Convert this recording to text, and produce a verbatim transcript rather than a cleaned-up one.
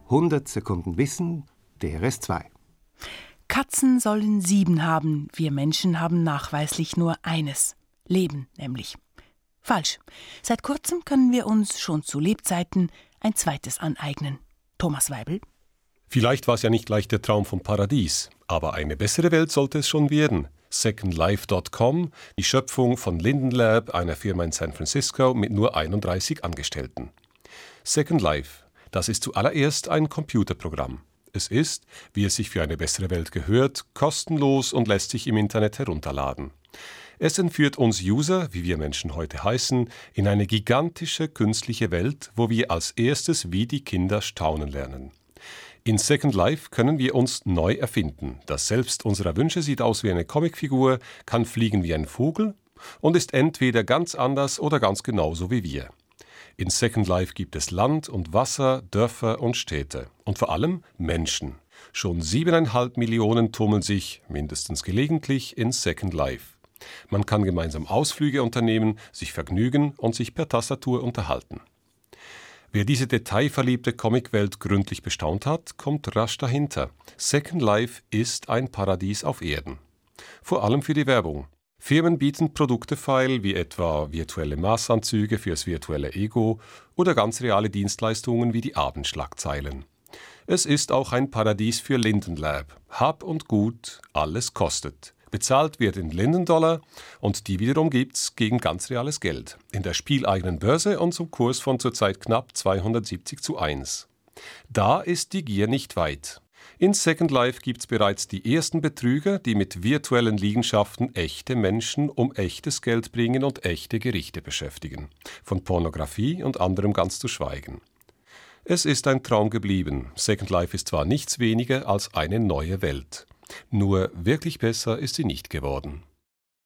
hundert Sekunden Wissen, D R S zwei. Katzen sollen sieben haben, wir Menschen haben nachweislich nur eines. Leben nämlich. Falsch. Seit kurzem können wir uns schon zu Lebzeiten ein zweites aneignen. Thomas Weibel. Vielleicht war es ja nicht gleich der Traum vom Paradies, aber eine bessere Welt sollte es schon werden. Second Life Punkt com, die Schöpfung von Linden Lab, einer Firma in San Francisco mit nur einunddreißig Angestellten. Second Life, das ist zuallererst ein Computerprogramm. Es ist, wie es sich für eine bessere Welt gehört, kostenlos und lässt sich im Internet herunterladen. Es entführt uns User, wie wir Menschen heute heißen, in eine gigantische künstliche Welt, wo wir als erstes wie die Kinder staunen lernen. In Second Life können wir uns neu erfinden. Das Selbst unserer Wünsche sieht aus wie eine Comicfigur, kann fliegen wie ein Vogel und ist entweder ganz anders oder ganz genauso wie wir. In Second Life gibt es Land und Wasser, Dörfer und Städte und vor allem Menschen. Schon siebeneinhalb Millionen tummeln sich, mindestens gelegentlich, in Second Life. Man kann gemeinsam Ausflüge unternehmen, sich vergnügen und sich per Tastatur unterhalten. Wer diese detailverliebte Comicwelt gründlich bestaunt hat, kommt rasch dahinter. Second Life ist ein Paradies auf Erden. Vor allem für die Werbung. Firmen bieten Produkte feil, wie etwa virtuelle Maßanzüge fürs virtuelle Ego oder ganz reale Dienstleistungen wie die Abendschlagzeilen. Es ist auch ein Paradies für Linden Lab. Hab und Gut, alles kostet. Bezahlt wird in Linden-Dollar und die wiederum gibt's gegen ganz reales Geld. In der spieleigenen Börse und zum Kurs von zurzeit knapp zweihundertsiebzig zu eins. Da ist die Gier nicht weit. In Second Life gibt's bereits die ersten Betrüger, die mit virtuellen Liegenschaften echte Menschen um echtes Geld bringen und echte Gerichte beschäftigen. Von Pornografie und anderem ganz zu schweigen. Es ist ein Traum geblieben. Second Life ist zwar nichts weniger als eine neue Welt. Nur wirklich besser ist sie nicht geworden.